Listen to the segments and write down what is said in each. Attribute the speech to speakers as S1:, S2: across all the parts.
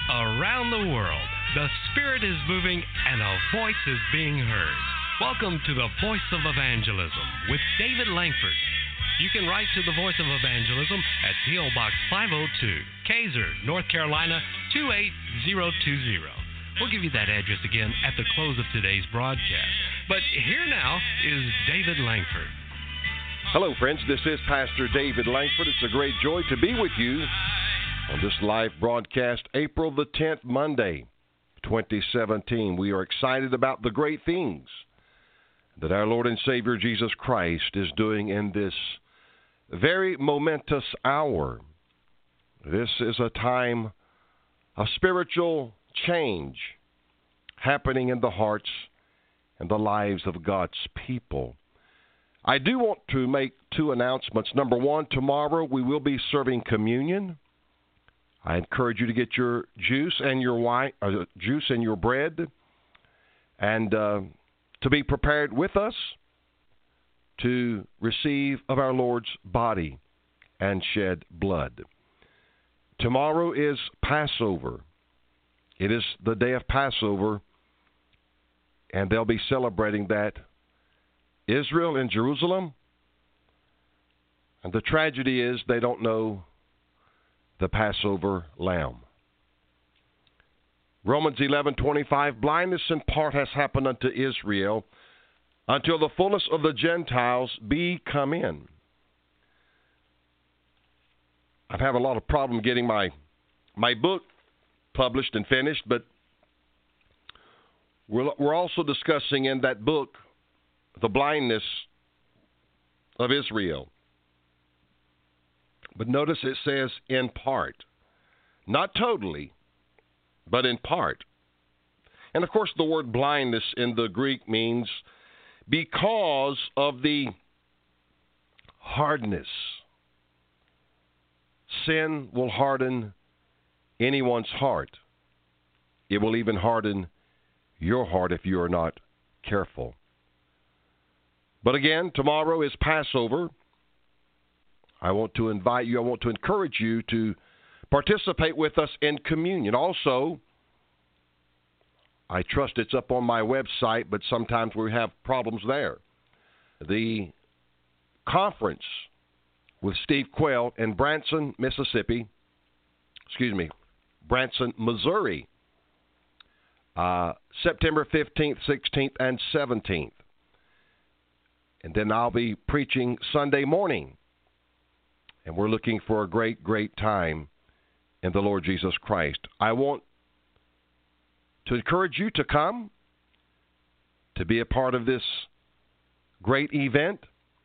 S1: Around the world, the Spirit is moving and a voice is being heard. Welcome to the Voice of Evangelism with David Langford. You can write to the Voice of Evangelism at P.O. Box 502, Kaiser, North Carolina 28020. We'll give you that address again at the close of today's broadcast. But here now is David Langford.
S2: Hello, friends. This is Pastor David Langford. It's a great joy to be with you on this live broadcast, April the 10th, Monday, 2017. We are excited about the great things that our Lord and Savior Jesus Christ is doing in this very momentous hour. This is a time of spiritual change happening in the hearts and the lives of God's people. I do want to make two announcements. Number one, tomorrow we will be serving communion. I encourage you to get your juice and your wine, juice and your bread, and to be prepared with us to receive of our Lord's body and shed blood. Tomorrow is Passover. It is the day of Passover, and they'll be celebrating that. Israel and Jerusalem, and the tragedy is they don't know the Passover lamb. Romans 11:25, blindness in part has happened unto Israel until the fullness of the Gentiles be come in. I've had a lot of problem getting my book published and finished, but we're also discussing in that book the blindness of Israel. But notice it says in part. Not totally, but in part. And of course the word blindness in the Greek means because of the hardness. Sin will harden anyone's heart. It will even harden your heart if you are not careful. But again, tomorrow is Passover. I want to invite you, I want to encourage you to participate with us in communion. Also, I trust it's up on my website, but sometimes we have problems there. The conference with Steve Quayle in Branson, Missouri, September 15th, 16th, and 17th. And then I'll be preaching Sunday morning. And we're looking for a great, great time in the Lord Jesus Christ. I want to encourage you to come, to be a part of this great event.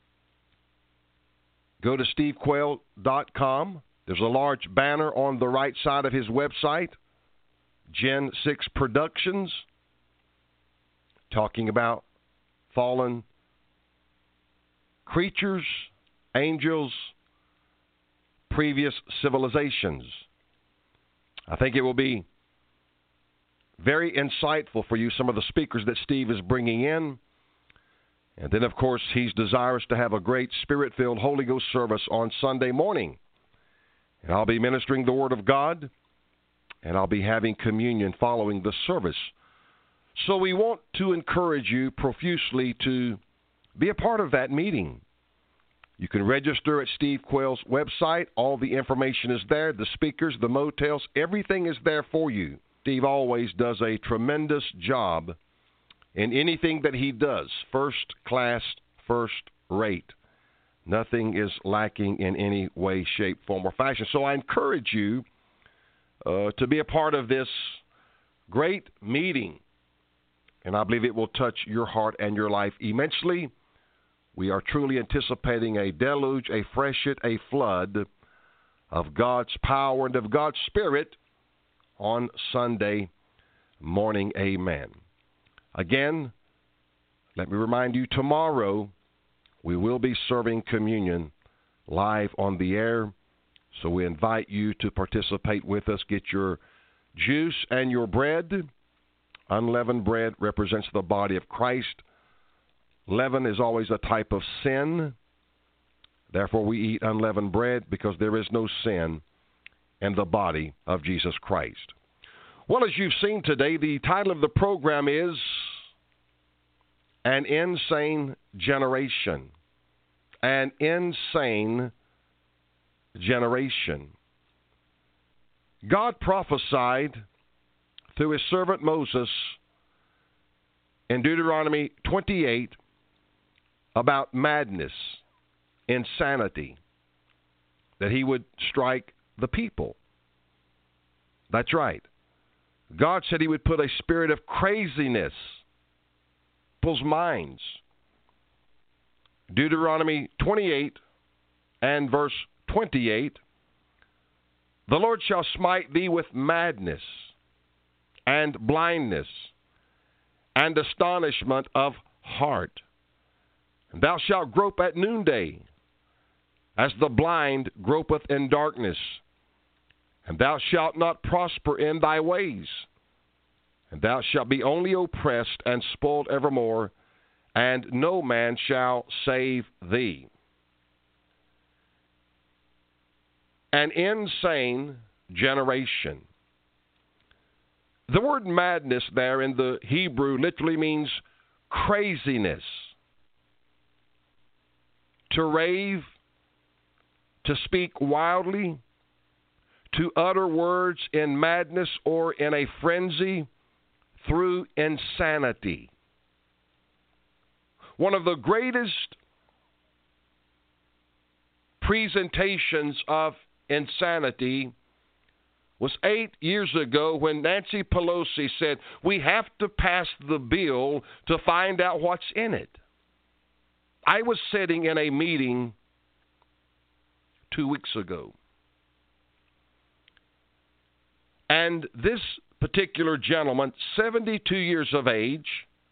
S2: Go to stevequayle.com. There's a large banner on the right side of his website, Gen 6 Productions, talking about fallen creatures, angels, previous civilizations. I think it will be very insightful for you, some of the speakers that Steve is bringing in. And then, of course, he's desirous to have a great Spirit-filled Holy Ghost service on Sunday morning. And I'll be ministering the Word of God, and I'll be having communion following the service. So we want to encourage you profusely to be a part of that meeting. You can register at Steve Quayle's website. All the information is there, the speakers, the motels, everything is there for you. Steve always does a tremendous job in anything that he does. First class, first rate. Nothing is lacking in any way, shape, form, or fashion. So I encourage you to be a part of this great meeting. And I believe it will touch your heart and your life immensely. We are truly anticipating a deluge, a freshet, a flood of God's power and of God's Spirit on Sunday morning. Amen. Again, let me remind you, tomorrow we will be serving communion live on the air. So we invite you to participate with us. Get your juice and your bread. Unleavened bread represents the body of Christ. Leaven is always a type of sin. Therefore, we eat unleavened bread because there is no sin in the body of Jesus Christ. Well, as you've seen today, the title of the program is An Insane Generation. An Insane Generation. God prophesied through his servant Moses in Deuteronomy 28 about madness, insanity, that he would strike the people. That's right. God said he would put a spirit of craziness in people's minds. Deuteronomy 28 and verse 28, the Lord shall smite thee with madness and blindness and astonishment of heart. And thou shalt grope at noonday, as the blind gropeth in darkness. And thou shalt not prosper in thy ways. And thou shalt be only oppressed and spoiled evermore, and no man shall save thee. An insane generation. The word madness there in the Hebrew literally means craziness. To rave, to speak wildly, to utter words in madness or in a frenzy through insanity. One of the greatest presentations of insanity was 8 years ago when Nancy Pelosi said, we have to pass the bill to find out what's in it. I was sitting in a meeting 2 weeks ago. And this particular gentleman, 72 years of age,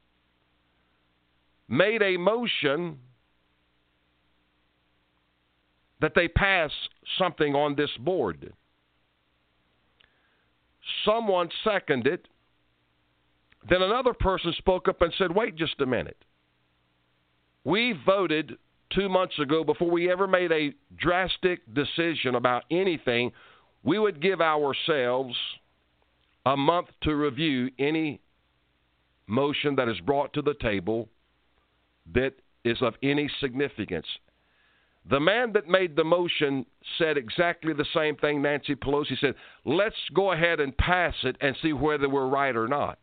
S2: made a motion that they pass something on this board. Someone seconded it. Then another person spoke up and said, wait just a minute. We voted 2 months ago, before we ever made a drastic decision about anything, we would give ourselves a month to review any motion that is brought to the table that is of any significance. The man that made the motion said exactly the same thing Nancy Pelosi said. Let's go ahead and pass it and see whether we're right or not.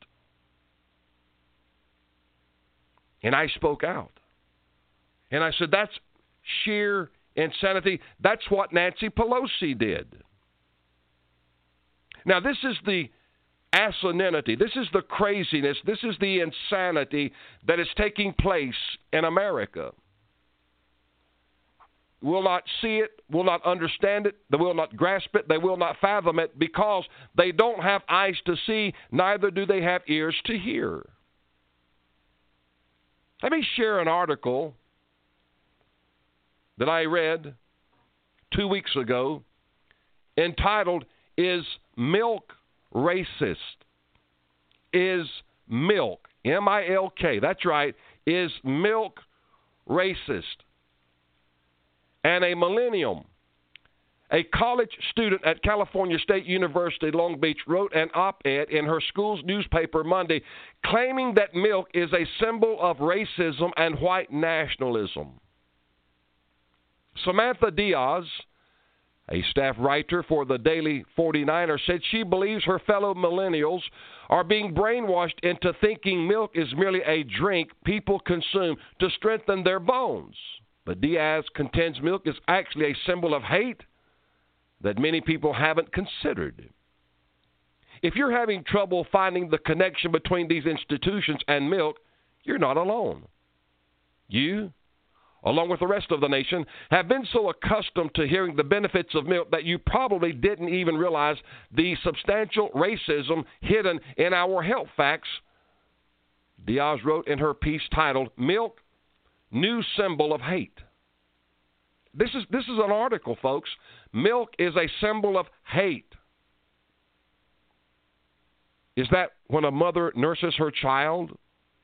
S2: And I spoke out. And I said, that's sheer insanity. That's what Nancy Pelosi did. Now, this is the asininity. This is the craziness. This is the insanity that is taking place in America. Will not see it, will not understand it, they will not grasp it, they will not fathom it because they don't have eyes to see, neither do they have ears to hear. Let me share an article that I read 2 weeks ago entitled, Is Milk Racist? Is milk, M-I-L-K, that's right, is milk racist? And a millennium, a college student at California State University, Long Beach, wrote an op-ed in her school's newspaper Monday claiming that milk is a symbol of racism and white nationalism. Samantha Diaz, a staff writer for the Daily 49er, said she believes her fellow millennials are being brainwashed into thinking milk is merely a drink people consume to strengthen their bones. But Diaz contends milk is actually a symbol of hate that many people haven't considered. If you're having trouble finding the connection between these institutions and milk, you're not alone. You, along with the rest of the nation, have been so accustomed to hearing the benefits of milk that you probably didn't even realize the substantial racism hidden in our health facts. Diaz wrote in her piece titled, Milk, New Symbol of Hate. This is an article, folks. Milk is a symbol of hate. Is that when a mother nurses her child?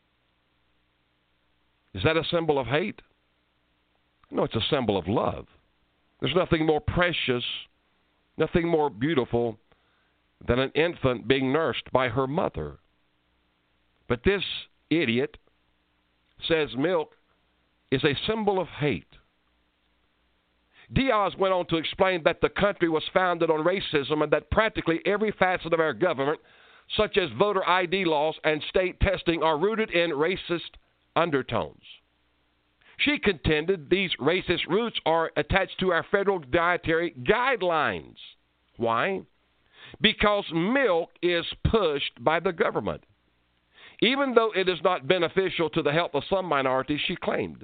S2: Is that a symbol of hate? No, it's a symbol of love. There's nothing more precious, nothing more beautiful than an infant being nursed by her mother. But this idiot says milk is a symbol of hate. Diaz went on to explain that the country was founded on racism and that practically every facet of our government, such as voter ID laws and state testing, are rooted in racist undertones. She contended these racist roots are attached to our federal dietary guidelines. Why? Because milk is pushed by the government, even though it is not beneficial to the health of some minorities, she claimed.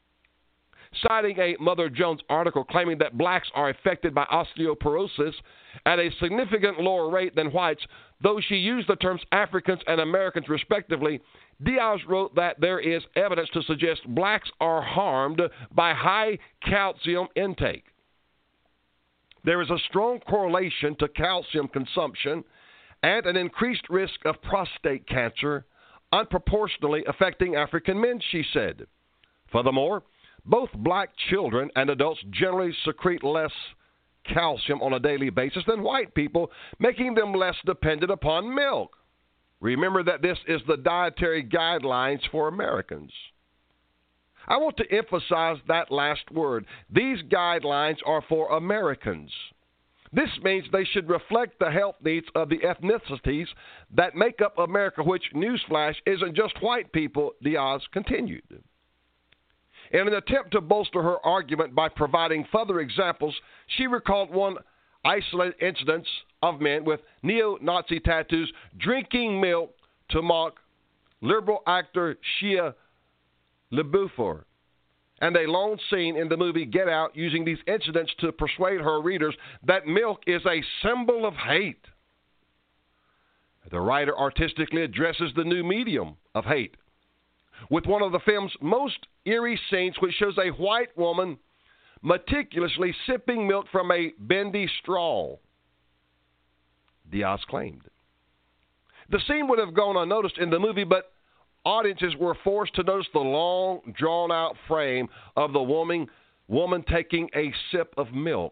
S2: Citing a Mother Jones article claiming that blacks are affected by osteoporosis at a significant lower rate than whites, though she used the terms Africans and Americans respectively, Diaz wrote that there is evidence to suggest blacks are harmed by high calcium intake. There is a strong correlation to calcium consumption and an increased risk of prostate cancer, unproportionately affecting African men, she said. Furthermore, both black children and adults generally secrete less calcium on a daily basis than white people, making them less dependent upon milk. Remember that this is the dietary guidelines for Americans. I want to emphasize that last word. These guidelines are for Americans. This means they should reflect the health needs of the ethnicities that make up America, which, newsflash, isn't just white people, Diaz continued. In an attempt to bolster her argument by providing further examples, she recalled one isolated incident of men with neo-Nazi tattoos drinking milk to mock liberal actor Shia LaBeouf, and a lone scene in the movie Get Out using these incidents to persuade her readers that milk is a symbol of hate. The writer artistically addresses the new medium of hate with one of the film's most eerie scenes, which shows a white woman meticulously sipping milk from a bendy straw, Diaz claimed. The scene would have gone unnoticed in the movie, but audiences were forced to notice the long, drawn-out frame of the woman taking a sip of milk.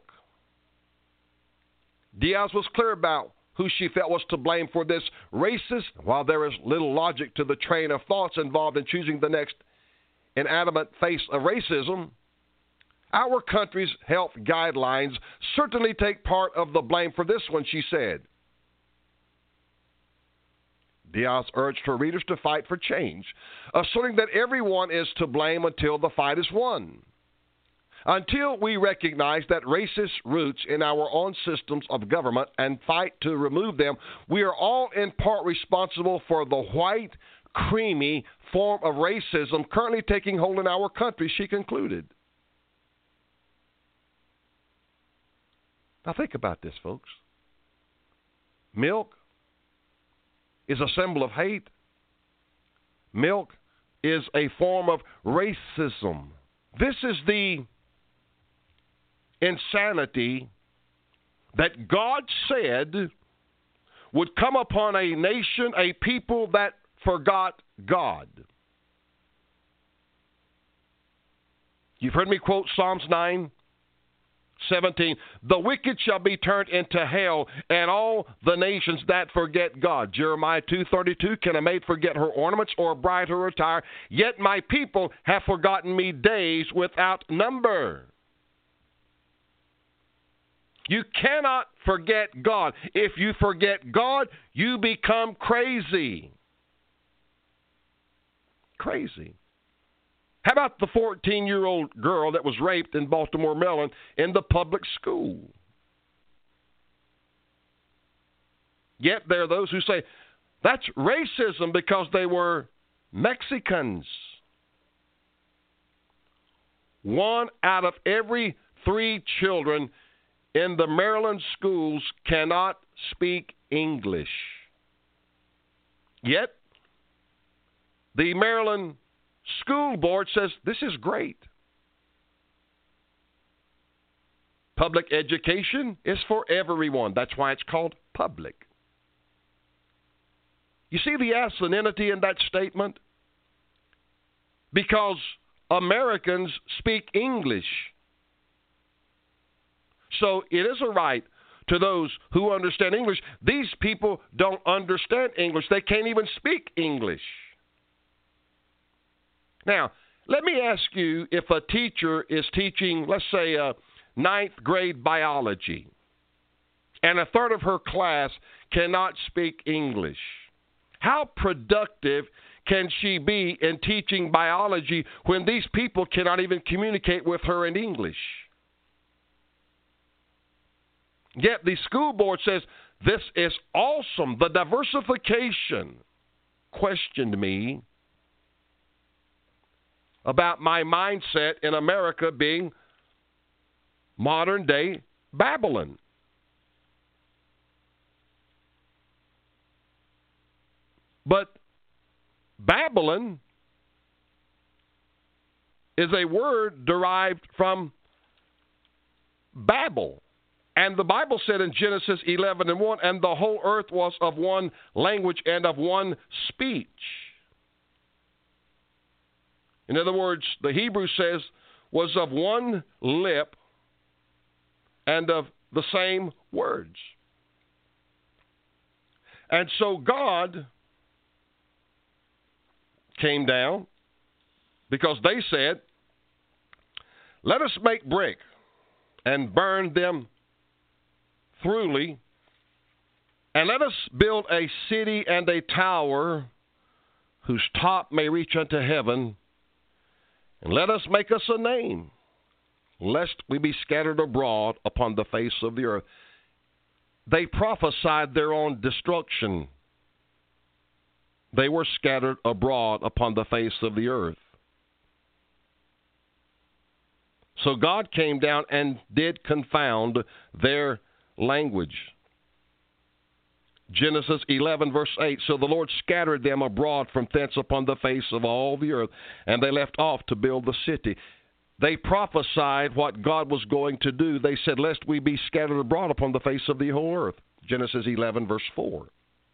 S2: Diaz was clear about who she felt was to blame for this racist. While there is little logic to the train of thoughts involved in choosing the next inanimate face of racism, our country's health guidelines certainly take part of the blame for this one, she said. Diaz urged her readers to fight for change, asserting that everyone is to blame until the fight is won. Until we recognize that racist roots in our own systems of government and fight to remove them, we are all in part responsible for the white, creamy form of racism currently taking hold in our country, she concluded. Now think about this, folks. Milk is a symbol of hate. Milk is a form of racism. This is the insanity that God said would come upon a nation, a people that forgot God. You've heard me quote Psalms 9:17. The wicked shall be turned into hell, and all the nations that forget God. Jeremiah 2:32. Can a maid forget her ornaments or a bride her attire? Yet my people have forgotten me days without number. You cannot forget God. If you forget God, you become crazy. Crazy. How about the 14-year-old girl that was raped in Baltimore, Maryland, in the public school? Yet there are those who say that's racism because they were Mexicans. 1 out of every 3 children in the Maryland schools cannot speak English. Yet the Maryland School Board says this is great. Public education is for everyone. That's why it's called public. You see the asininity in that statement? Because Americans speak English. So it is a right to those who understand English. These people don't understand English. They can't even speak English. Now, let me ask you, if a teacher is teaching, let's say, ninth grade biology, and a third of her class cannot speak English, how productive can she be in teaching biology when these people cannot even communicate with her in English? Yet the school board says, this is awesome. The diversification questioned me about my mindset in America being modern-day Babylon. But Babylon is a word derived from Babel. And the Bible said in Genesis 11:1, and the whole earth was of one language and of one speech. In other words, the Hebrew says, was of one lip and of the same words. And so God came down because they said, let us make brick and burn them thoroughly, and let us build a city and a tower whose top may reach unto heaven, and let us make us a name, lest we be scattered abroad upon the face of the earth. They prophesied their own destruction. They were scattered abroad upon the face of the earth. So God came down and did confound their language. Genesis 11, verse 8, so the Lord scattered them abroad from thence upon the face of all the earth, and they left off to build the city. They prophesied what God was going to do. They said, lest we be scattered abroad upon the face of the whole earth. Genesis 11, verse 4.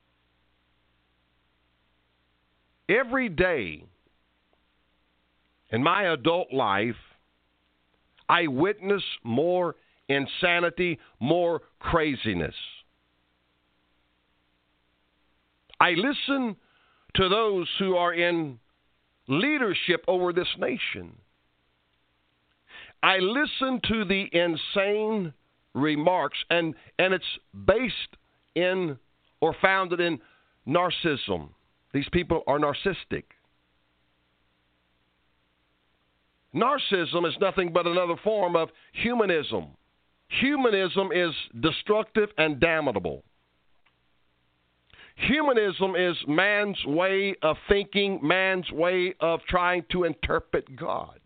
S2: Every day in my adult life, I witness more insanity, more craziness. I listen to those who are in leadership over this nation. I listen to the insane remarks, and it's based in or founded in narcissism. These people are narcissistic. Narcissism is nothing but another form of humanism. Humanism is destructive and damnable. Humanism is man's way of thinking, man's way of trying to interpret God.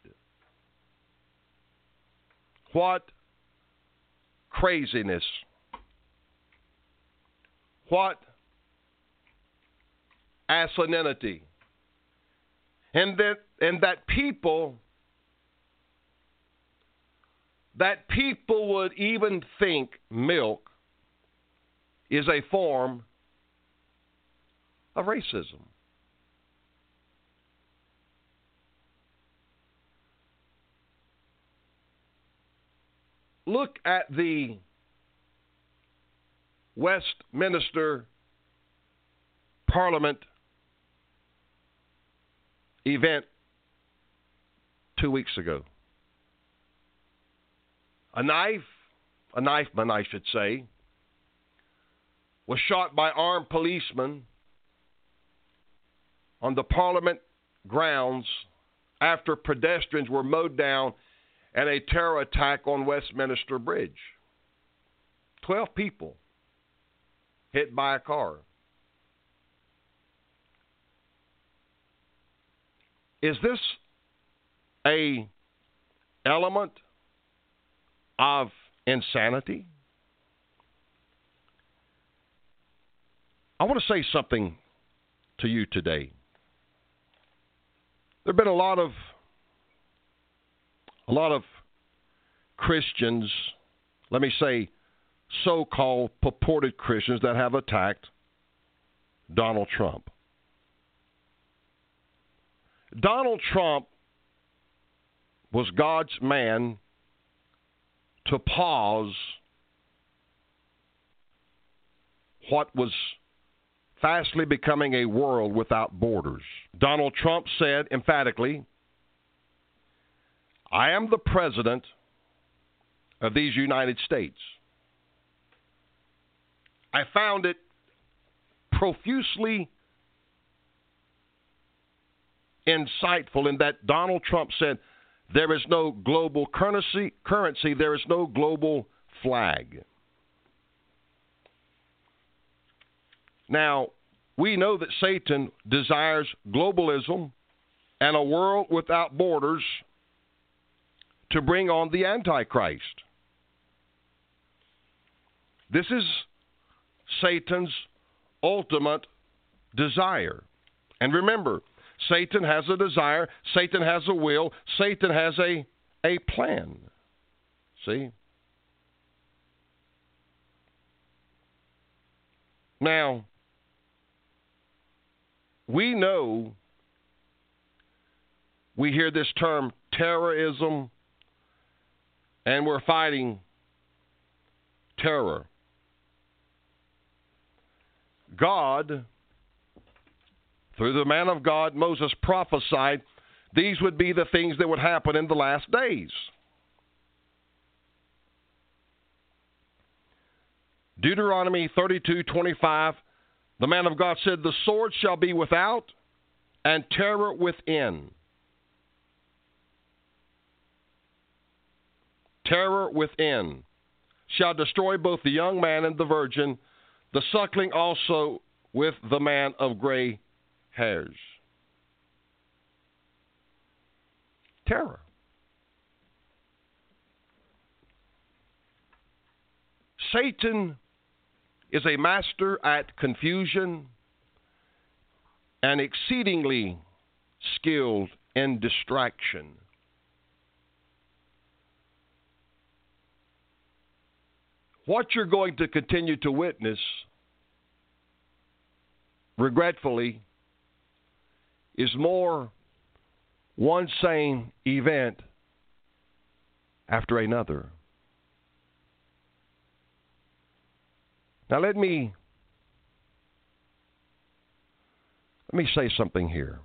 S2: What craziness. What asininity. And that people would even think milk is a form of racism. Look at the Westminster Parliament event 2 weeks ago. A knifeman, I should say, was shot by armed policemen on the Parliament grounds after pedestrians were mowed down in a terror attack on Westminster Bridge. 12 people hit by a car. Is this an element of insanity? I want to say something to you today. There have been a lot of Christians, let me say so-called purported Christians, that have attacked Donald Trump. Donald Trump was God's man to pause what was fastly becoming a world without borders. Donald Trump said emphatically, I am the president of these United States. I found it profusely insightful in that Donald Trump said, there is no global currency, there is no global flag. Now, we know that Satan desires globalism and a world without borders to bring on the Antichrist. This is Satan's ultimate desire. And remember, Satan has a desire, Satan has a will, Satan has a plan. See? Now, we know, we hear this term terrorism, and we're fighting terror. God, through the man of God, Moses, prophesied these would be the things that would happen in the last days. Deuteronomy 32:25, the man of God said, the sword shall be without and terror within. Terror within shall destroy both the young man and the virgin, the suckling also with the man of gray hairs. Terror. Satan is a master at confusion and exceedingly skilled in distraction. What you're going to continue to witness, regretfully, is more one same event after another. Now let me say something here.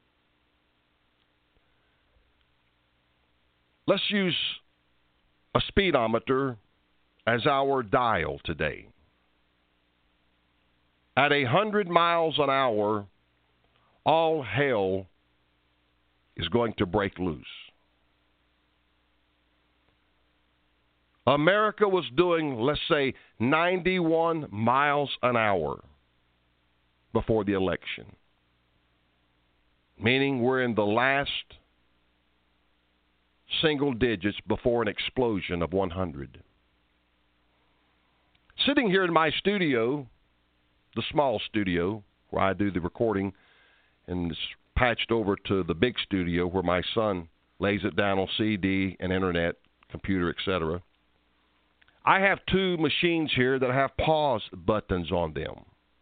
S2: Let's use a speedometer as our dial today. At 100 miles an hour, all hell is going to break loose. America was doing, let's say, 91 miles an hour before the election, meaning we're in the last single digits before an explosion of 100. Sitting here in my studio, the small studio where I do the recording, and it's patched over to the big studio where my son lays it down on CD and internet, computer, etc. I have two machines here that have pause buttons on them.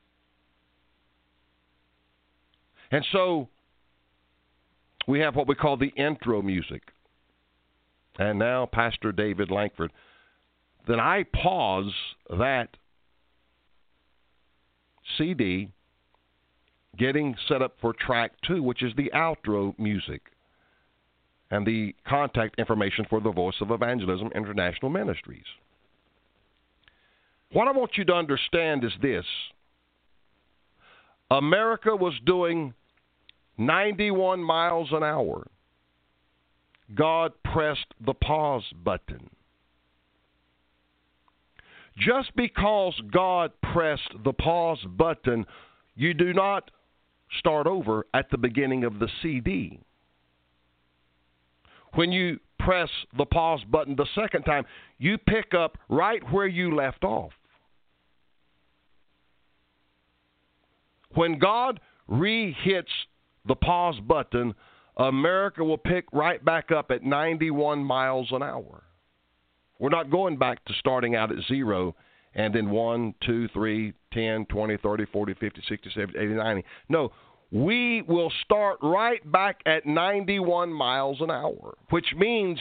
S2: And so we have what we call the intro music. And now Pastor David Langford. Then I pause that CD, getting set up for track 2, which is the outro music and the contact information for the Voice of Evangelism International Ministries. What I want you to understand is this. America was doing 91 miles an hour. God pressed the pause button. Just because God pressed the pause button, you do not start over at the beginning of the CD. When you press the pause button the second time, you pick up right where you left off. When God re-hits the pause button, America will pick right back up at 91 miles an hour. We're not going back to starting out at 0 and then 1, 2, 3, 10, 20, 30, 40, 50, 60, 70, 80, 90. No, we will start right back at 91 miles an hour, which means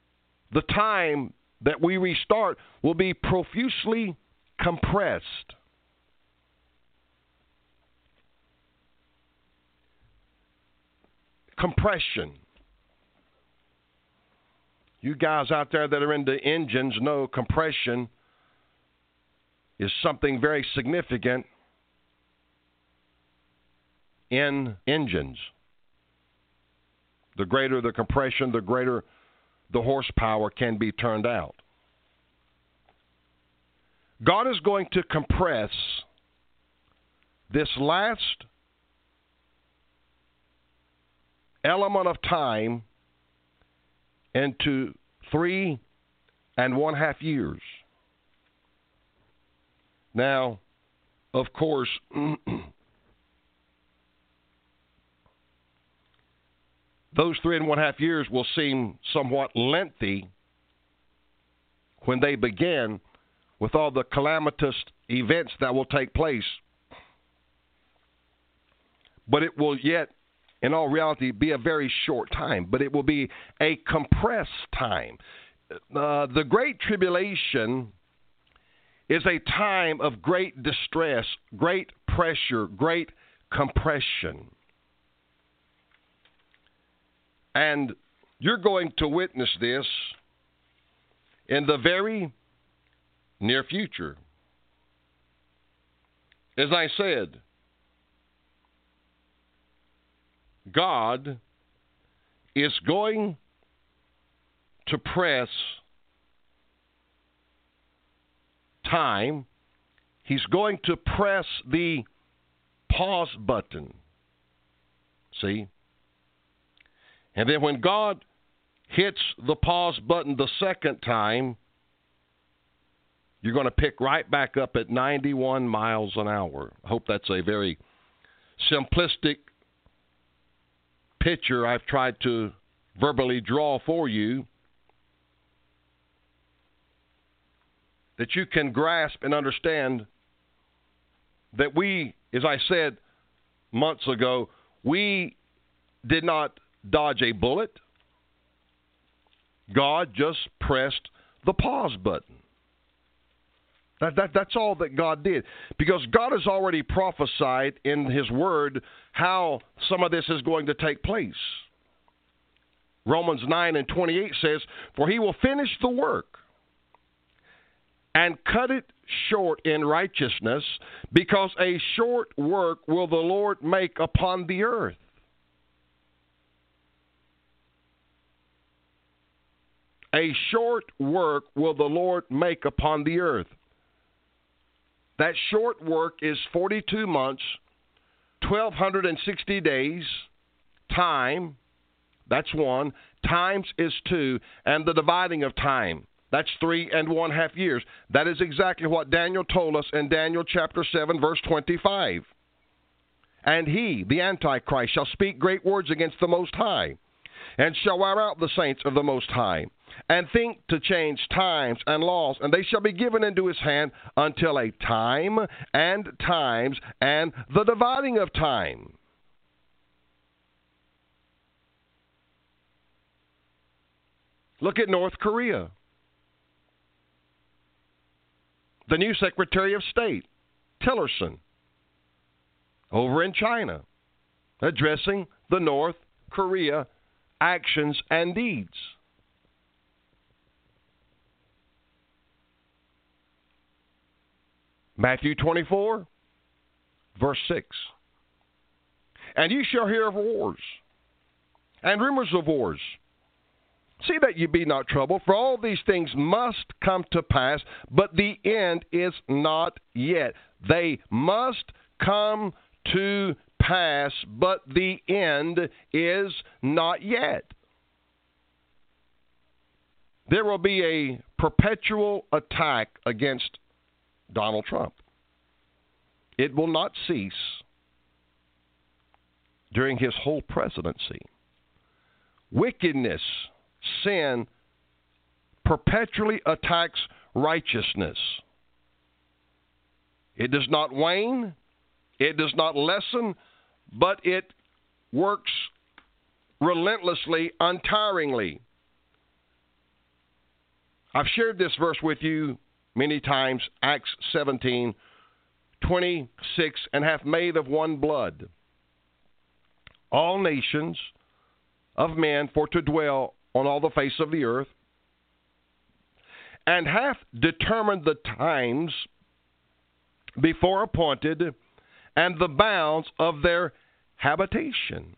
S2: the time that we restart will be profusely compressed. compression. You guys out there that are into engines know compression is something very significant in engines. The greater the compression, the greater the horsepower can be turned out. God is going to compress this last element of time into 3.5 years. Now, of course, those 3.5 years will seem somewhat lengthy when they begin with all the calamitous events that will take place. But it will yet, in all reality, be a very short time. But it will be a compressed time. The Great Tribulation is a time of great distress, great pressure, great compression. And you're going to witness this in the very near future. As I said, God is going to press time. He's going to press the pause button. See? And then when God hits the pause button the second time, you're going to pick right back up at 91 miles an hour. I hope that's a very simplistic picture I've tried to verbally draw for you, that you can grasp and understand that we, as I said months ago, we did not dodge a bullet. God just pressed the pause button. That's all that God did. Because God has already prophesied in His Word how some of this is going to take place. Romans 9:28 says, "For He will finish the work and cut it short in righteousness, because a short work will the Lord make upon the earth." A short work will the Lord make upon the earth. That short work is 42 months, 1,260 days, time, that's 1, times is 2, and the dividing of time, that's 3.5 years. That is exactly what Daniel told us in Daniel chapter 7, verse 25. "And he, the Antichrist, shall speak great words against the Most High, and shall wear out the saints of the Most High, and think to change times and laws, and they shall be given into his hand until a time and times and the dividing of time." Look at North Korea. The new Secretary of State, Tillerson, over in China, addressing the North Korea actions and deeds. Matthew 24, verse 6. "And you shall hear of wars, and rumors of wars. See that you be not troubled, for all these things must come to pass, but the end is not yet." They must come to pass, but the end is not yet. There will be a perpetual attack against Donald Trump. It will not cease during his whole presidency. Wickedness, sin, perpetually attacks righteousness. It does not wane, it does not lessen, but it works relentlessly, untiringly. I've shared this verse with you many times, Acts 17:26, "and hath made of one blood all nations of men for to dwell on all the face of the earth, and hath determined the times before appointed, and the bounds of their habitation.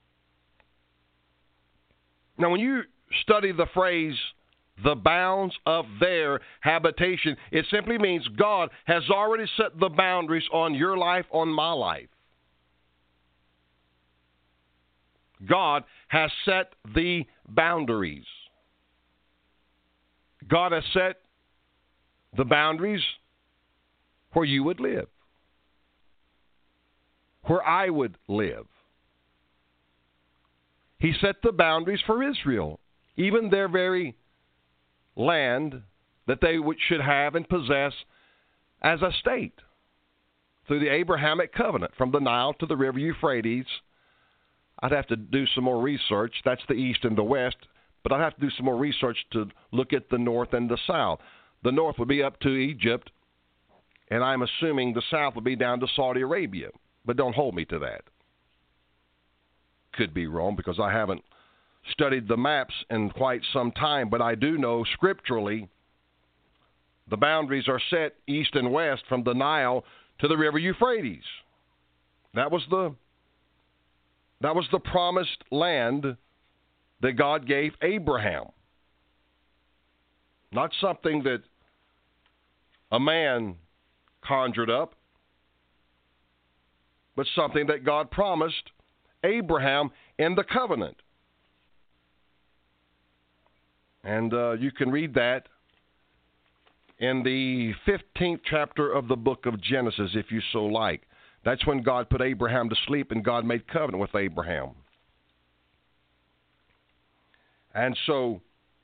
S2: Now, when you study the phrase, the bounds of their habitation, it simply means God has already set the boundaries on your life, on my life. God has set the boundaries. God has set the boundaries where you would live, where I would live. He set the boundaries for Israel, even their very land that they should have and possess as a state through the Abrahamic covenant from the Nile to the river Euphrates. I'd have to do some more research. That's the east and the west, but I'd have to do some more research to look at the north and the south. The north would be up to Egypt, and I'm assuming the south would be down to Saudi Arabia, but don't hold me to that. Could be wrong because I haven't studied the maps in quite some time, but I do know scripturally the boundaries are set east and west from the Nile to the river Euphrates. That was the promised land that God gave Abraham. Not something that a man conjured up, but something that God promised Abraham in the covenant. And you can read that in the 15th chapter of the book of Genesis, if you so like. That's when God put Abraham to sleep and God made covenant with Abraham. And so,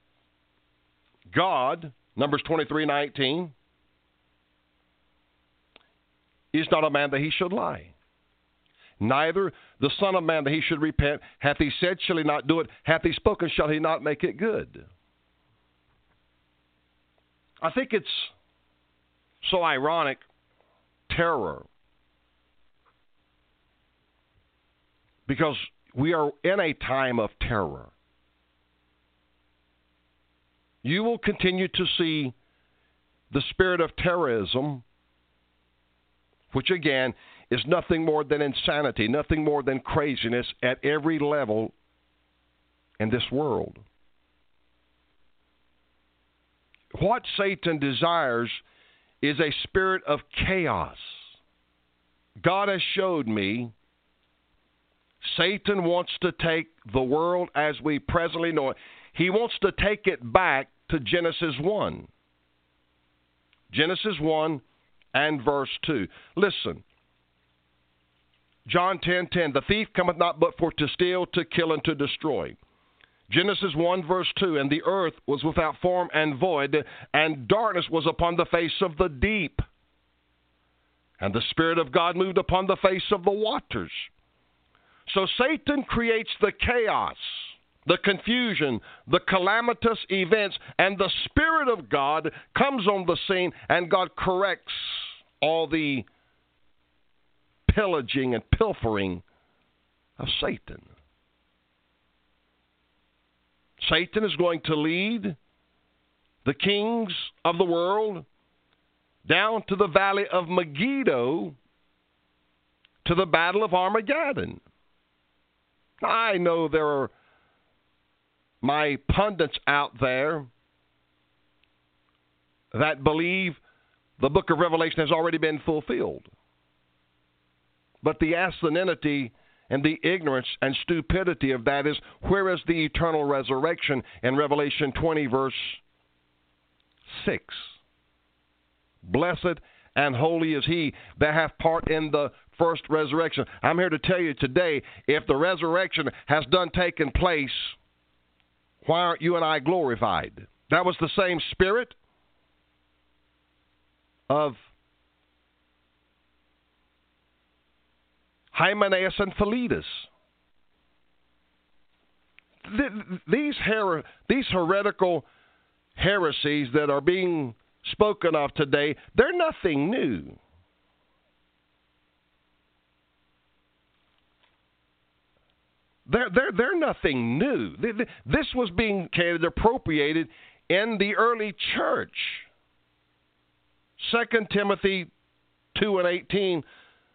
S2: God, Numbers 23:19, is not a man that he should lie. Neither the Son of Man that he should repent. Hath he said, shall he not do it? Hath he spoken, shall he not make it good? I think it's so ironic, terror, because we are in a time of terror. You will continue to see the spirit of terrorism, which again is nothing more than insanity, nothing more than craziness at every level in this world. What Satan desires is a spirit of chaos. God has showed me Satan wants to take the world as we presently know it. He wants to take it back to Genesis 1. Genesis 1 and verse 2. Listen. John 10:10, the thief cometh not but for to steal, to kill, and to destroy. Genesis 1 verse 2, and the earth was without form and void, and darkness was upon the face of the deep. And the Spirit of God moved upon the face of the waters. So Satan creates the chaos, the confusion, the calamitous events, and the Spirit of God comes on the scene, and God corrects all the pillaging and pilfering of Satan. Satan is going to lead the kings of the world down to the valley of Megiddo to the battle of Armageddon. I know there are my pundits out there that believe the book of Revelation has already been fulfilled. But the asininity and the ignorance and stupidity of that is, where is the eternal resurrection in Revelation 20, verse 6? Blessed and holy is he that hath part in the first resurrection. I'm here to tell you today, if the resurrection has done taken place, why aren't you and I glorified? That was the same spirit of Hymenaeus and Philetus. These heretical heresies that are being spoken of today, they're nothing new. They're nothing new. This was being appropriated in the early church. 2 Timothy 2:18,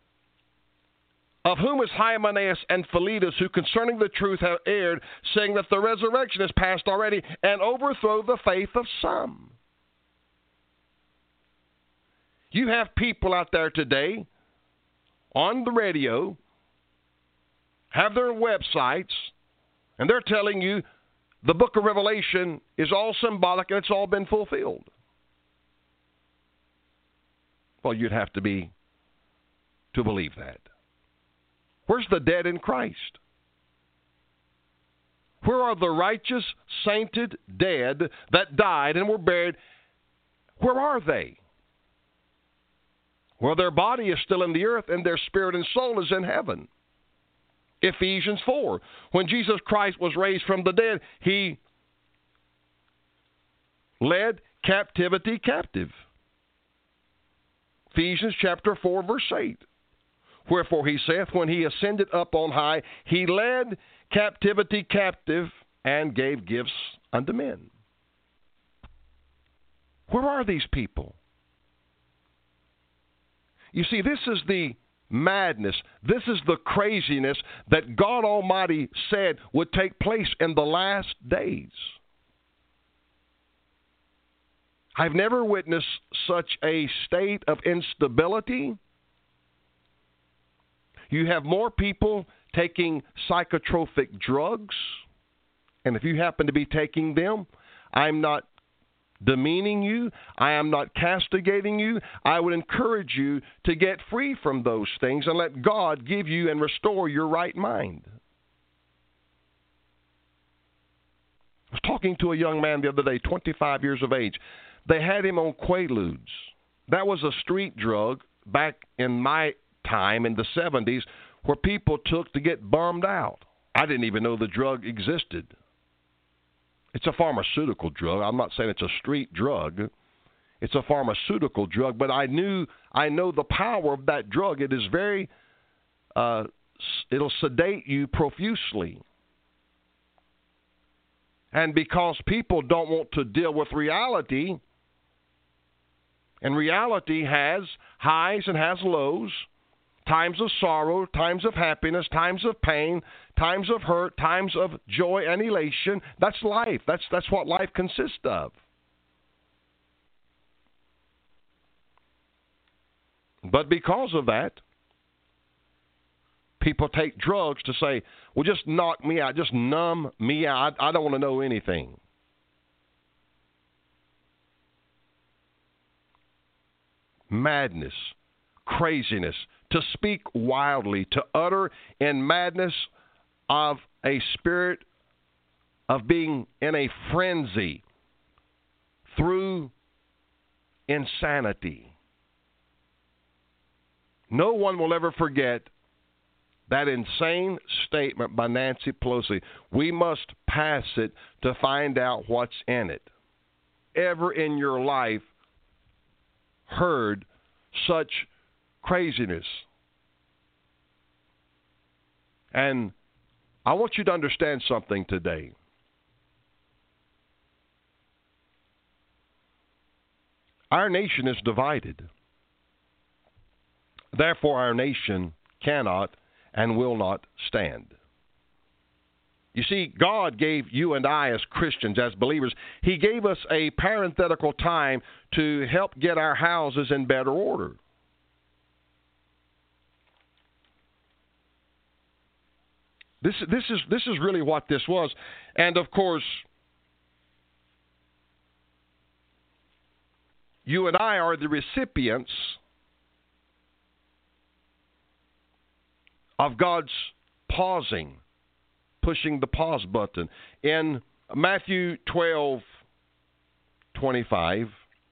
S2: of whom is Hymenaeus and Philetus, who concerning the truth have erred, saying that the resurrection is past already, and overthrow the faith of some. You have people out there today on the radio, have their websites, and they're telling you the book of Revelation is all symbolic and it's all been fulfilled. Well, you'd have to believe that. Where's the dead in Christ? Where are the righteous, sainted dead that died and were buried? Where are they? Well, their body is still in the earth and their spirit and soul is in heaven. Ephesians 4. When Jesus Christ was raised from the dead, he led captivity captive. Ephesians chapter 4, verse 8. Wherefore he saith, when he ascended up on high, he led captivity captive and gave gifts unto men. Where are these people? You see, this is the madness. This is the craziness that God Almighty said would take place in the last days. I've never witnessed such a state of instability. You have more people taking psychotropic drugs, and if you happen to be taking them, I'm not demeaning you. I am not castigating you. I would encourage you to get free from those things and let God give you and restore your right mind. I was talking to a young man the other day, 25 years of age. They had him on Quaaludes. That was a street drug back in my time in the 70s where people took to get bummed out. I didn't even know the drug existed. It's a pharmaceutical drug. I'm not saying it's a street drug. It's a pharmaceutical drug, but I know the power of that drug. It is very, it'll sedate you profusely. And because people don't want to deal with reality, and reality has highs and has lows, times of sorrow, times of happiness, times of pain, times of hurt, times of joy and elation. That's life. That's what life consists of. But because of that, people take drugs to say, well, just knock me out, just numb me out. I don't want to know anything. Madness, craziness, to speak wildly, to utter in madness of a spirit of being in a frenzy through insanity. No one will ever forget that insane statement by Nancy Pelosi. We must pass it to find out what's in it. Ever in your life heard such craziness? And I want you to understand something today. Our nation is divided. Therefore, our nation cannot and will not stand. You see, God gave you and I as Christians, as believers, He gave us a parenthetical time to help get our houses in better order. This is really what this was. And of course, you and I are the recipients of God's pausing, pushing the pause button. In Matthew 12:25,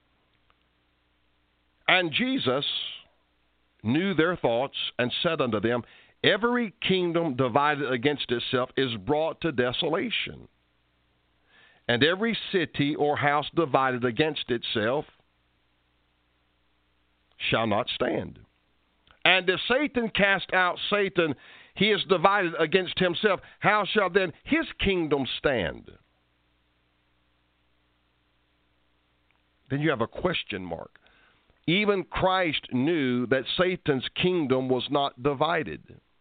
S2: and Jesus knew their thoughts and said unto them, every kingdom divided against itself is brought to desolation, and every city or house divided against itself shall not stand. And if Satan cast out Satan, he is divided against himself, how shall then his kingdom stand? Then you have a question mark. Even Christ knew that Satan's kingdom was not divided.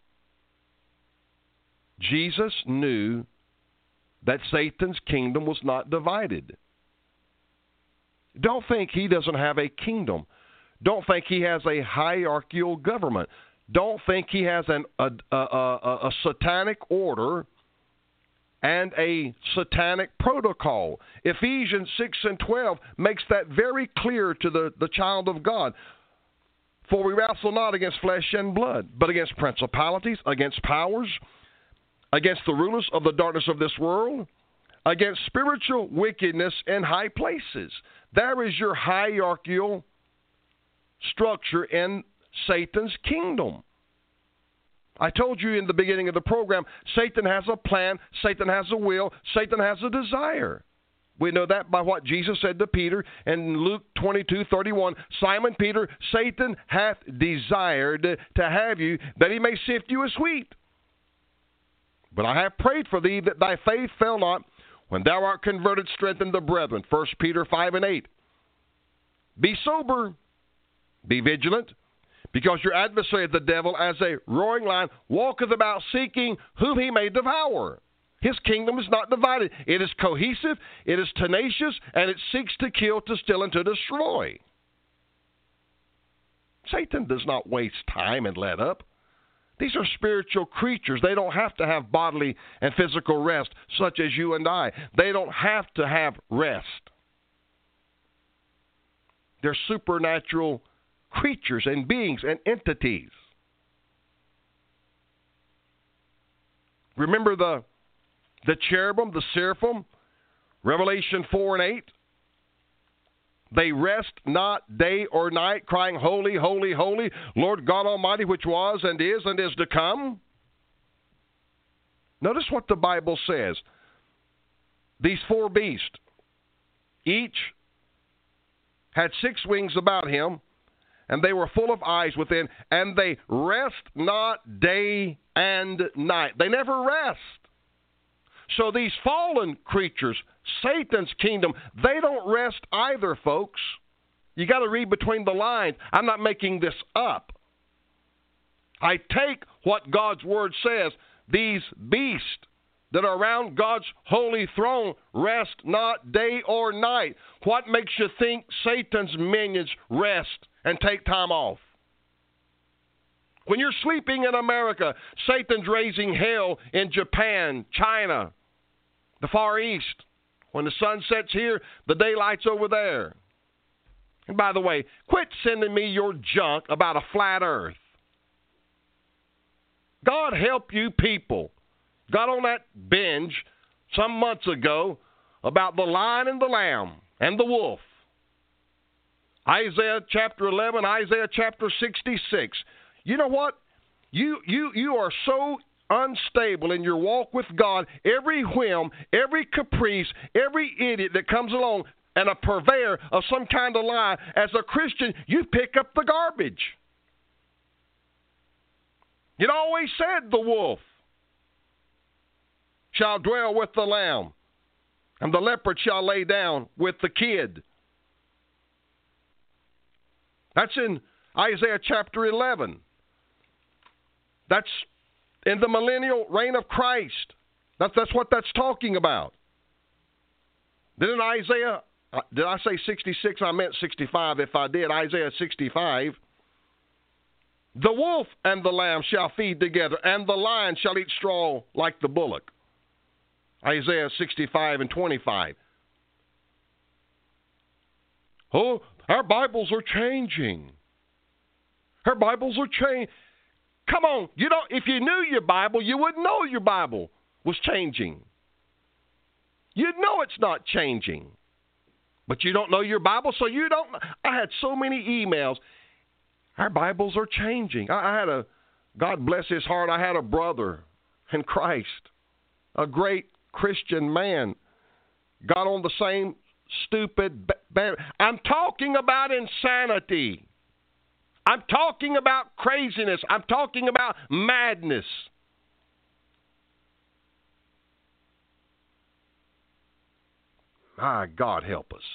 S2: Jesus knew that Satan's kingdom was not divided. Don't think he doesn't have a kingdom. Don't think he has a hierarchical government. Don't think he has a satanic order and a satanic protocol. Ephesians 6 and 12 makes that very clear to the child of God. For we wrestle not against flesh and blood, but against principalities, against powers, against the rulers of the darkness of this world, against spiritual wickedness in high places. There is your hierarchical structure in Satan's kingdom. I told you in the beginning of the program, Satan has a plan, Satan has a will, Satan has a desire. We know that by what Jesus said to Peter in Luke 22:31. Simon Peter, Satan hath desired to have you, that he may sift you as wheat. But I have prayed for thee, that thy faith fail not. When thou art converted, strengthen the brethren. 1 Peter 5 and 8. Be sober, be vigilant, because your adversary, the devil, as a roaring lion, walketh about seeking whom he may devour. His kingdom is not divided. It is cohesive, it is tenacious, and it seeks to kill, to steal, and to destroy. Satan does not waste time and let up. These are spiritual creatures. They don't have to have bodily and physical rest, such as you and I. They don't have to have rest. They're supernatural creatures and beings and entities. Remember the cherubim, the seraphim, Revelation 4 and 8? They rest not day or night, crying, Holy, holy, holy, Lord God Almighty, which was and is to come. Notice what the Bible says. These four beasts, each had 6 wings about him, and they were full of eyes within, and they rest not day and night. They never rest. So these fallen creatures, Satan's kingdom, they don't rest either, folks. You got to read between the lines. I'm not making this up. I take what God's word says. These beasts that are around God's holy throne rest not day or night. What makes you think Satan's minions rest and take time off? When you're sleeping in America, Satan's raising hell in Japan, China, the Far East. When the sun sets here, the daylight's over there. And by the way, quit sending me your junk about a flat earth. God help you people. Got on that binge some months ago about the lion and the lamb and the wolf. Isaiah chapter 11, Isaiah chapter 66. You know what? You are so unstable in your walk with God. Every whim, every caprice, every idiot that comes along and a purveyor of some kind of lie, as a Christian, you pick up the garbage. It always said the wolf shall dwell with the lamb, and the leopard shall lay down with the kid. That's in Isaiah chapter 11. That's in the millennial reign of Christ. That's what that's talking about. Then in Isaiah, did I say 66? I meant 65 if I did. Isaiah 65. The wolf and the lamb shall feed together, and the lion shall eat straw like the bullock. Isaiah 65 and 25. Oh, our Bibles are changing. Our Bibles are changing. Come on, if you knew your Bible, you wouldn't know your Bible was changing. You'd know it's not changing. But you don't know your Bible, so you don't. I had so many emails. Our Bibles are changing. I had God bless his heart, I had a brother in Christ, a great Christian man, got on the same stupid bad. I'm talking about insanity. I'm talking about craziness. I'm talking about madness. My God, help us.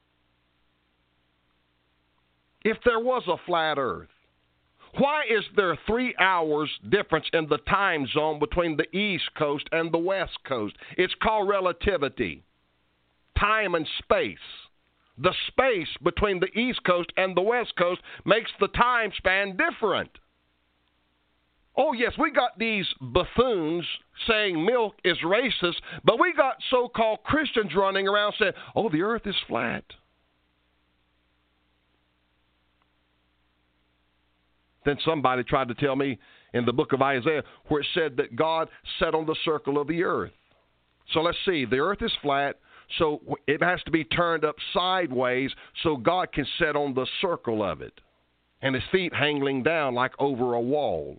S2: If there was a flat earth, why is there 3 hours difference in the time zone between the East Coast and the West Coast? It's called relativity, time and space. The space between the East Coast and the West Coast makes the time span different. Oh, yes, we got these buffoons saying milk is racist, but we got so-called Christians running around saying, oh, the earth is flat. Then somebody tried to tell me in the book of Isaiah where it said that God sat on the circle of the earth. So let's see. The earth is flat, so it has to be turned up sideways so God can sit on the circle of it. And his feet hanging down like over a wall.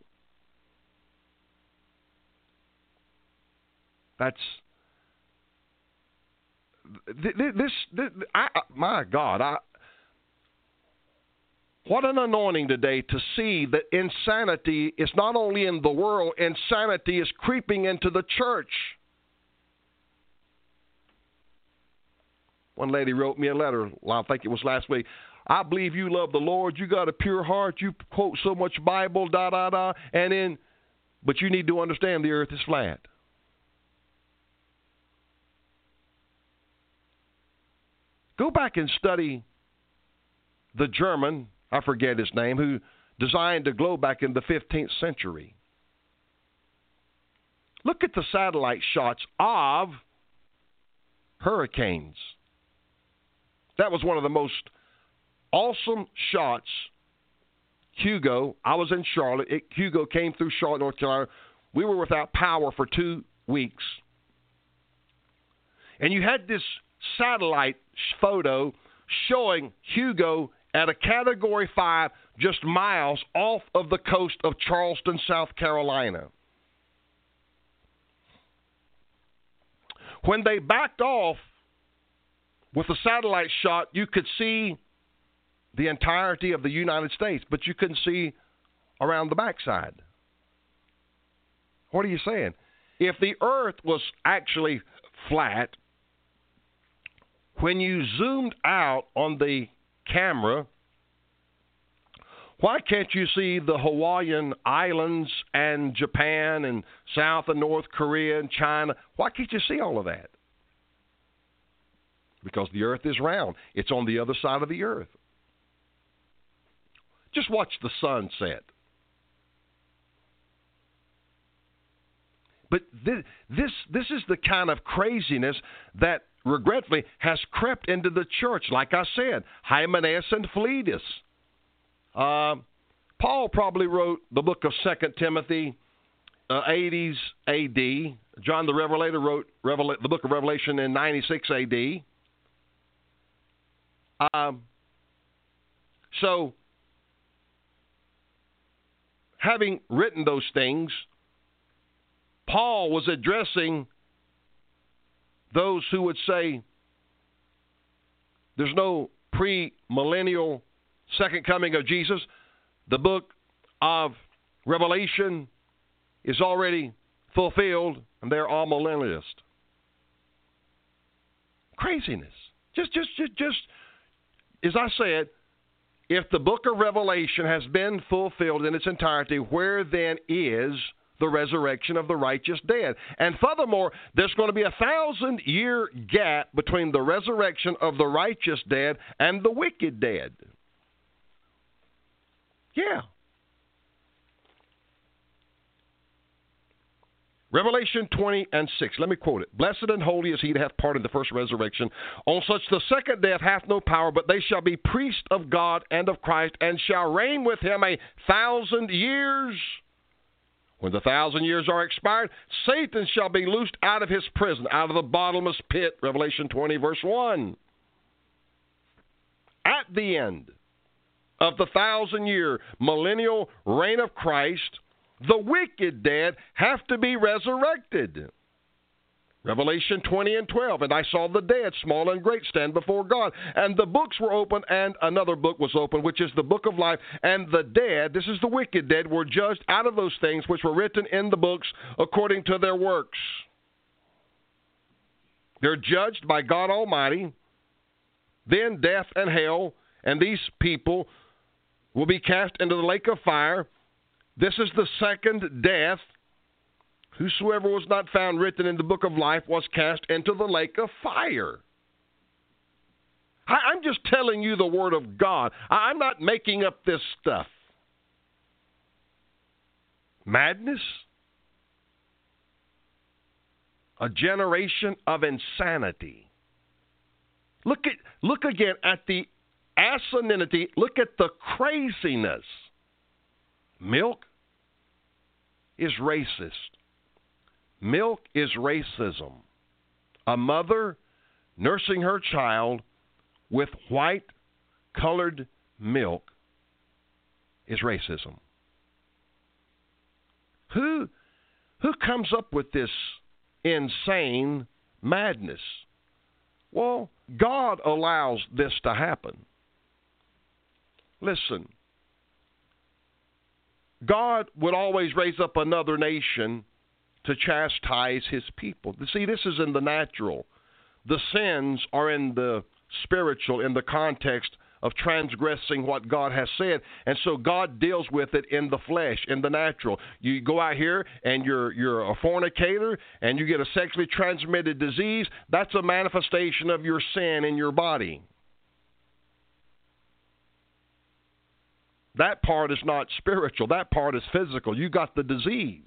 S2: That's my God. What an anointing today to see that insanity is not only in the world, insanity is creeping into the church. One lady wrote me a letter, I think it was last week. I believe you love the Lord. You got a pure heart. You quote so much Bible, but you need to understand the earth is flat. Go back and study the German, I forget his name, who designed the globe back in the 15th century. Look at the satellite shots of hurricanes. That was one of the most awesome shots. Hugo, I was in Charlotte. Hugo came through Charlotte, North Carolina. We were without power for 2 weeks. And you had this satellite photo showing Hugo at a Category 5 just miles off of the coast of Charleston, South Carolina. When they backed off with the satellite shot, you could see the entirety of the United States, but you couldn't see around the backside. What are you saying? If the earth was actually flat, when you zoomed out on the camera, why can't you see the Hawaiian Islands and Japan and South and North Korea and China? Why can't you see all of that? Because the earth is round. It's on the other side of the earth. Just watch the sun set. But this is the kind of craziness that regretfully has crept into the church. Like I said, Hymenaeus and Philetus. Paul probably wrote the book of 2 Timothy 80s A.D. John the Revelator wrote the book of Revelation in 96 A.D. So, having written those things, Paul was addressing those who would say there's no pre-millennial second coming of Jesus. The book of Revelation is already fulfilled, and they're all millennialists. Craziness. Just as I said, if the book of Revelation has been fulfilled in its entirety, where then is the resurrection of the righteous dead? And furthermore, there's going to be a 1,000-year gap between the resurrection of the righteous dead and the wicked dead. Yeah. Revelation 20 and 6. Let me quote it. Blessed and holy is he that hath part in the first resurrection. On such the second death hath no power, but they shall be priests of God and of Christ, and shall reign with him 1,000 years. When the 1,000 years are expired, Satan shall be loosed out of his prison, out of the bottomless pit. Revelation 20, verse 1. At the end of the 1,000-year millennial reign of Christ, the wicked dead have to be resurrected. Revelation 20 and 12. And I saw the dead, small and great, stand before God. And the books were opened, and another book was opened, which is the book of life. And the dead, this is the wicked dead, were judged out of those things which were written in the books according to their works. They're judged by God Almighty. Then death and hell, and these people will be cast into the lake of fire. This is the second death. Whosoever was not found written in the book of life was cast into the lake of fire. I'm just telling you the word of God. I'm not making up this stuff. Madness? A generation of insanity. Look again at the asininity. Look at the craziness. Milk is racist. Milk is racism. A mother nursing her child with white-colored milk is racism. Who comes up with this insane madness? Well, God allows this to happen. Listen, God would always raise up another nation to chastise his people. See, this is in the natural. The sins are in the spiritual, in the context of transgressing what God has said. And so God deals with it in the flesh, in the natural. You go out here and you're a fornicator and you get a sexually transmitted disease. That's a manifestation of your sin in your body. That part is not spiritual. That part is physical. You got the disease.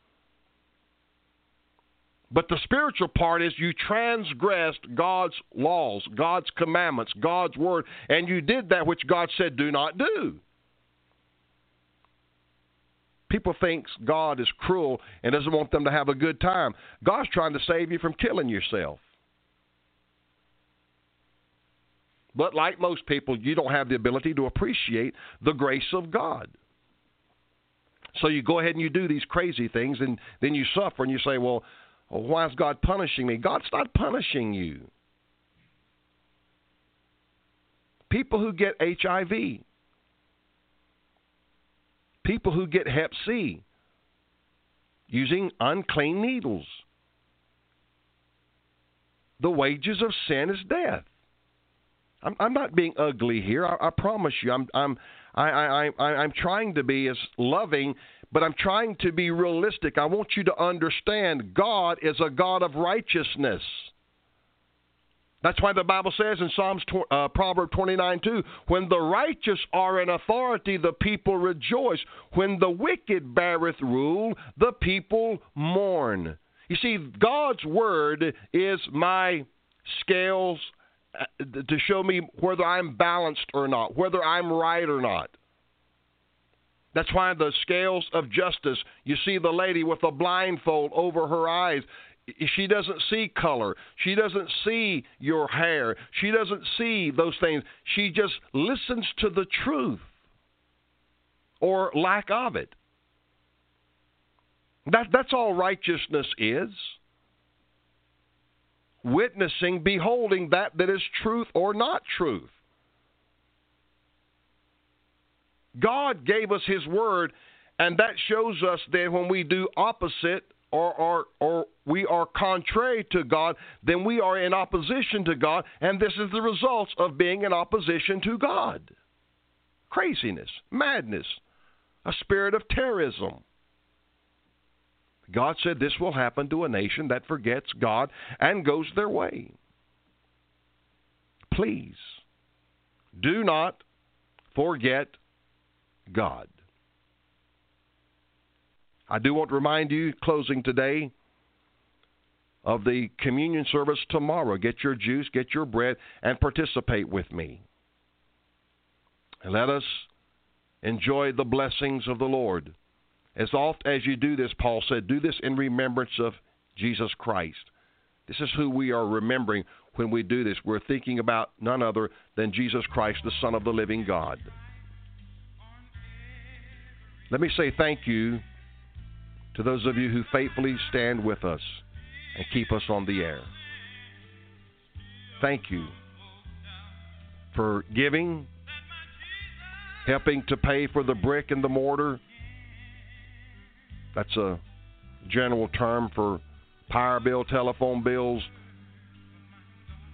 S2: But the spiritual part is you transgressed God's laws, God's commandments, God's word, and you did that which God said do not do. People think God is cruel and doesn't want them to have a good time. God's trying to save you from killing yourself. But like most people, you don't have the ability to appreciate the grace of God. So you go ahead and you do these crazy things, and then you suffer, and you say, well, why is God punishing me? God's not punishing you. People who get HIV, people who get Hep C, using unclean needles. The wages of sin is death. I'm not being ugly here. I promise you. I'm trying to be as loving, but I'm trying to be realistic. I want you to understand God is a God of righteousness. That's why the Bible says in Proverbs 29:2, when the righteous are in authority, the people rejoice. When the wicked beareth rule, the people mourn. You see, God's word is my scales to show me whether I'm balanced or not, whether I'm right or not. That's why the scales of justice, you see the lady with a blindfold over her eyes. She doesn't see color. She doesn't see your hair. She doesn't see those things. She just listens to the truth or lack of it. That's all righteousness is. Witnessing, beholding that is truth or not truth. God gave us His word, and that shows us that when we do opposite or we are contrary to God, then we are in opposition to God, and this is the result of being in opposition to God. Craziness, madness, a spirit of terrorism. God said this will happen to a nation that forgets God and goes their way. Please, do not forget God. I do want to remind you, closing today, of the communion service tomorrow. Get your juice, get your bread, and participate with me. And let us enjoy the blessings of the Lord. As oft as you do this, Paul said, do this in remembrance of Jesus Christ. This is who we are remembering when we do this. We're thinking about none other than Jesus Christ, the Son of the living God. Let me say thank you to those of you who faithfully stand with us and keep us on the air. Thank you for giving, helping to pay for the brick and the mortar. That's a general term for power bill, telephone bills,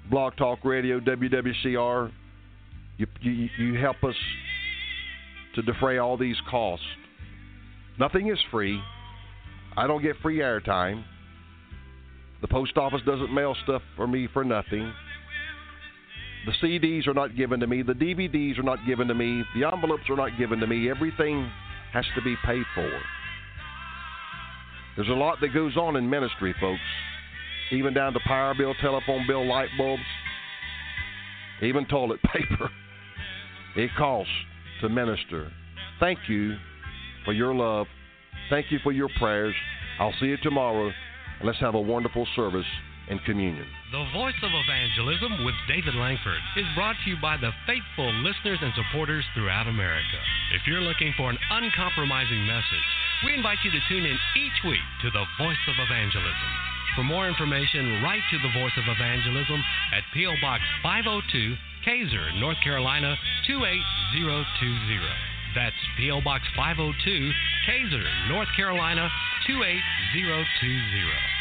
S2: Blog Talk Radio, WWCR. You help us to defray all these costs. Nothing is free. I don't get free airtime. The post office doesn't mail stuff for me for nothing. The CDs are not given to me. The DVDs are not given to me. The envelopes are not given to me. Everything has to be paid for. There's a lot that goes on in ministry, folks. Even down to power bill, telephone bill, light bulbs, even toilet paper. It costs to minister. Thank you for your love. Thank you for your prayers. I'll see you tomorrow, and let's have a wonderful service in communion.
S1: The Voice of Evangelism with David Langford is brought to you by the faithful listeners and supporters throughout America. If you're looking for an uncompromising message, we invite you to tune in each week to the Voice of Evangelism. For more information, write to the Voice of Evangelism at P.O. Box 502, Kaiser, North Carolina 28020. That's P.O. Box 502, Kaiser, North Carolina 28020.